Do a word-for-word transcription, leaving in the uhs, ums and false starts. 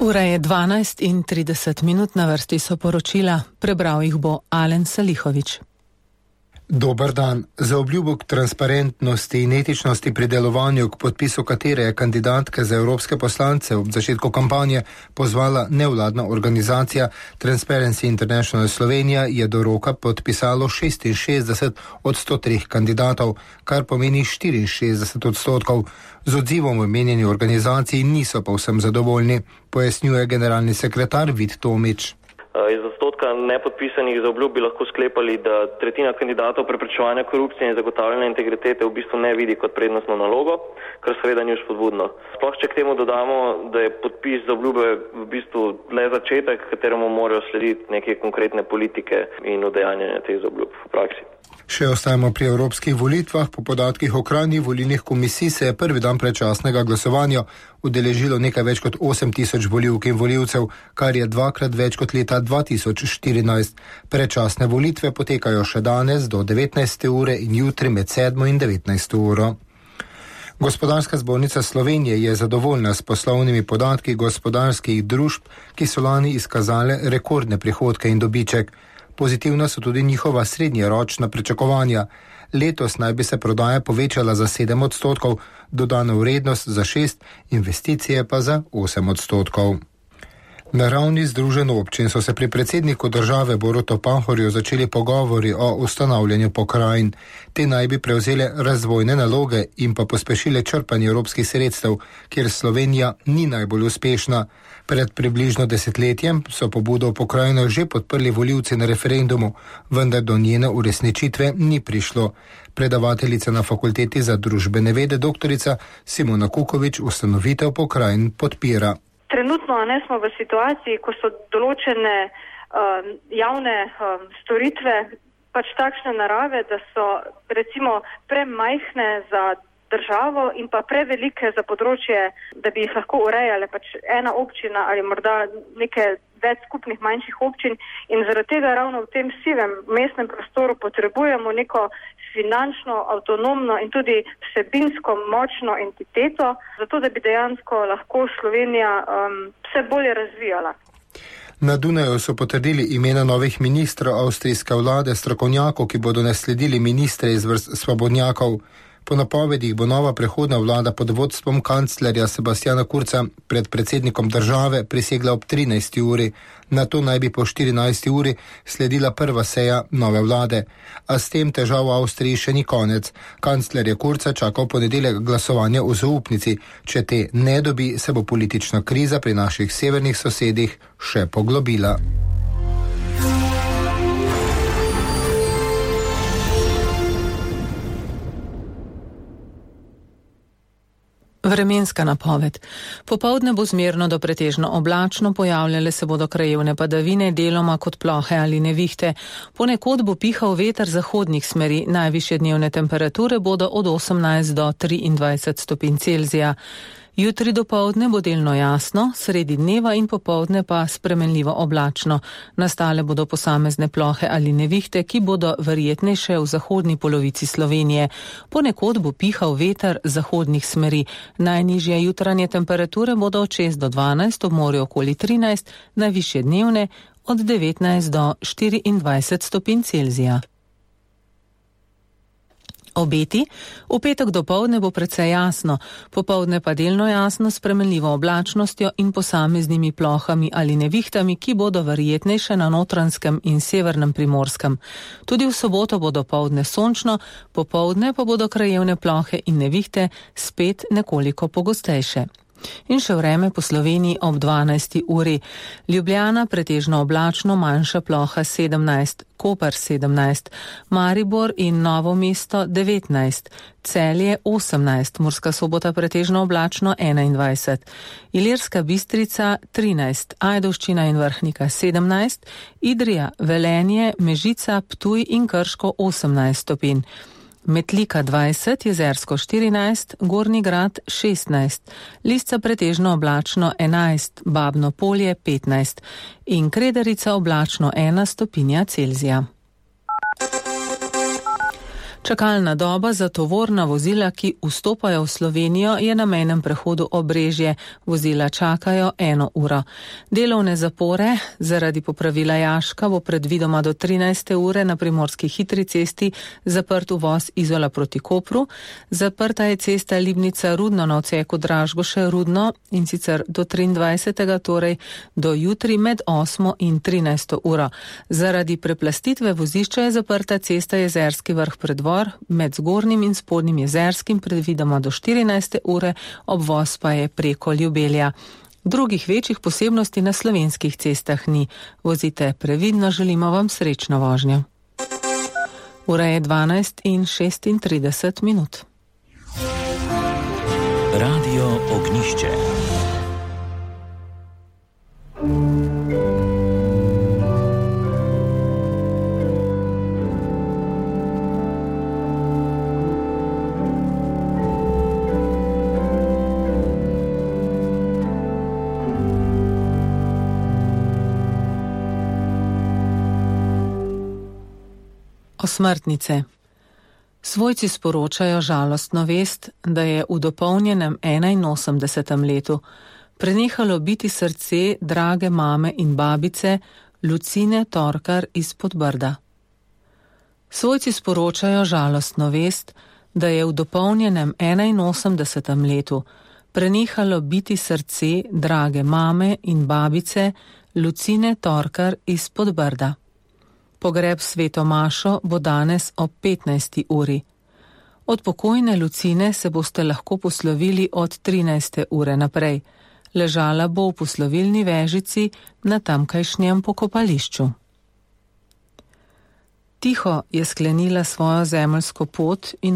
Ura je dvanajst in trideset minut, na vrsti so poročila, prebral jih bo Alen Salihovič. Dober dan. Za obljubo k transparentnosti in etičnosti pri delovanju, k podpisu katere je kandidatka za evropske poslance ob začetku kampanje pozvala nevladna organizacija Transparency International Slovenija, je do roka podpisalo šestinšestdeset od sto treh kandidatov, kar pomeni štiriinšestdeset odstotkov. Z odzivom v omenjeni organizaciji niso povsem zadovoljni, pojasnjuje generalni sekretar Vid Tomič. Iz odstotka nepodpisanih za obljub bi lahko sklepali, da tretjina kandidatov preprečevanja korupcije in zagotavljanja integritete v bistvu ne vidi kot prednostno nalogo, kar seveda ni vzpodbudno. Sploh če k temu dodamo, da je podpis za obljube v bistvu le začetek, kateremu morajo slediti neke konkretne politike in udejanjanja teh obljub v praksi. Še ostajamo pri evropskih volitvah. Po podatkih okrajnih volilnih komisij se je prvi dan predčasnega glasovanja udeležilo nekaj več kot osem tisoč volivk in volivcev, kar je dvakrat več kot leta dva tisoč štirinajst. Predčasne volitve potekajo še danes do devetnajste ure in jutri med sedmo in devetnajsto uro. Gospodarska zbornica Slovenije je zadovoljna s poslovnimi podatki gospodarskih družb, ki so lani izkazale rekordne prihodke in dobiček. Pozitivna so tudi njihova srednjeročna pričakovanja. Letos naj bi se prodaja povečala za sedem odstotkov, dodana vrednost za šest, investicije pa za osem odstotkov. Na ravni združenj občin so se pri predsedniku države Borutu Pahorju začeli pogovori o ustanavljanju pokrajin. Te naj bi prevzele razvojne naloge in pa pospešile črpanje evropskih sredstev, kjer Slovenija ni najbolj uspešna. Pred približno desetletjem so pobudo v pokrajinah že podprli volivci na referendumu, vendar do njene uresničitve ni prišlo. Predavateljica na fakulteti za družbene vede doktorica Simona Kukovič ustanovitev pokrajin podpira. Trenutno ne smo v situaciji, ko so določene um, javne um, storitve pač takšne narave, da so recimo premajhne za državo in pa prevelike za področje, da bi jih lahko urejale pač ena občina ali morda neke več skupnih manjših občin, in zaradi tega ravno v tem sivem mestnem prostoru potrebujemo neko finančno, avtonomno in tudi vsebinsko močno entiteto, zato da bi dejansko lahko Slovenija um, vse bolje razvijala. Na Dunaju so potrdili imena novih ministrov avstrijske vlade, strokovnjakov, ki bodo nasledili ministre iz vrst svobodnjakov. Po napovedih bo nova prehodna vlada pod vodstvom kanclerja Sebastiana Kurza pred predsednikom države prisegla ob trinajsti uri. Nato naj bi po štirinajsti uri sledila prva seja nove vlade. A s tem težav v Avstriji še ni konec. Kancler je Kurza čakal ponedeljek glasovanja o zaupnici. Če te ne dobi, se bo politična kriza pri naših severnih sosedih še poglobila. Vremenska napoved. Popoldne bo zmerno do pretežno oblačno, pojavljale se bodo krajevne padavine, deloma kot plohe ali nevihte. Ponekod bo pihal veter zahodnih smeri, najvišje dnevne temperature bodo od osemnajst do triindvajset stopinj Celzija. Jutri dopoldne bo delno jasno, sredi dneva in popoldne pa spremenljivo oblačno. Nastale bodo posamezne plohe ali nevihte, ki bodo verjetnejše v zahodni polovici Slovenije. Ponekod bo pihal veter zahodnih smeri. Najnižje jutranje temperature bodo od šest do dvanajst, ob morju okoli trinajst, najvišje dnevne od devetnajst do štiriindvajset stopinj Celzija. Obeti. V petek dopoldne bo precej jasno, popoldne pa delno jasno s spremenljivo oblačnostjo in posameznimi plohami ali nevihtami, ki bodo verjetnejše na Notranjskem in severnem Primorskem. Tudi v soboto bo dopoldne sončno, popoldne pa bodo krajevne plohe in nevihte spet nekoliko pogostejše. In še vreme po Sloveniji ob dvanajsti uri. Ljubljana pretežno oblačno, manjša ploha sedemnajst, Koper sedemnajst, Maribor in Novo mesto devetnajst, Celje osemnajst, Murska Sobota pretežno oblačno enaindvajset, Ilirska Bistrica trinajst, Ajdovščina in Vrhnika sedemnajst, Idrija, Velenje, Mežica, Ptuj in Krško osemnajst stopinj. Metlika dvajset, Jezersko štirinajst, Gornji Grad šestnajst, Lisca pretežno oblačno enajst, Babno Polje petnajst in Kredarica oblačno ena stopinja Celzija. Čakalna doba za tovorna vozila, ki vstopajo v Slovenijo, je na mejnem prehodu Obrežje. Vozila čakajo eno uro. Delovne zapore zaradi popravila jaška bo predvidoma do trinajste ure na primorski hitri cesti zaprt uvoz Izola proti Kopru. Zaprta je cesta Libnica-Rudno na odseku Dražgoše-Rudno in sicer do triindvajsetega torej do jutri med osmo in trinajsto uro. Zaradi preplastitve vozišča je zaprta cesta Jezerski vrh Predvor med Zgornjim in Spodnjim Jezerskim predvidoma do štirinajste ure, obvoz pa je preko Ljubelja. Drugih večjih posebnosti na slovenskih cestah ni. Vozite previdno, želimo vam srečno vožnjo. Ura je dvanajst in šestintrideset minut. Radio Ognišče. Osmrtnice. Svojci sporočajo žalostno vest, da je v dopolnjenem enainosemdesetem letu prenehalo biti srce drage mame in babice Lucine Torkar iz Podbrda. Svojci sporočajo žalostno vest, da je v dopolnjenem enainosemdesetem letu prenehalo biti srce drage mame in babice Lucine Torkar iz Podbrda. Pogreb sveto mašo bo danes ob petnajsti uri. Od pokojne Lucine se boste lahko poslovili od trinajste ure naprej. Ležala bo v poslovilni vežici na tamkajšnjem pokopališču. Tiho je sklenila svojo zemeljsko pot in